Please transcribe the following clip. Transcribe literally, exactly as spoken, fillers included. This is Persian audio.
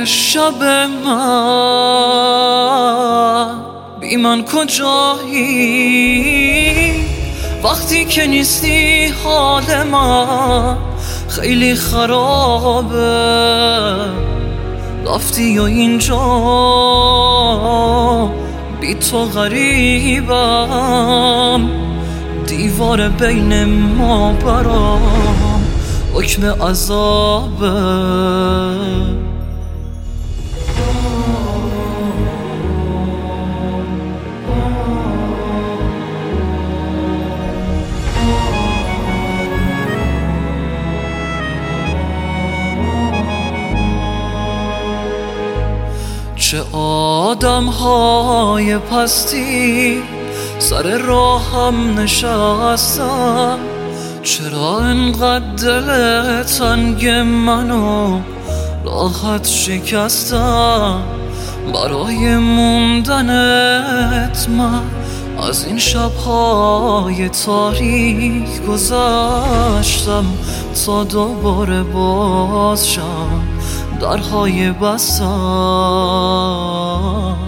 شب من بی من کجایی؟ وقتی که نیستی حال من خیلی خرابه. رفتی و اینجا بی تو غریبم، دیوار بین ما برام حکم عذابه. چه آدم های پستی سر راهم نشستن، چرا انقدر دل تنگ منو راحت شکستم؟ برای موندنت من از این شبهای تاریک گذشتم تا دوباره باز شم درهای بستم.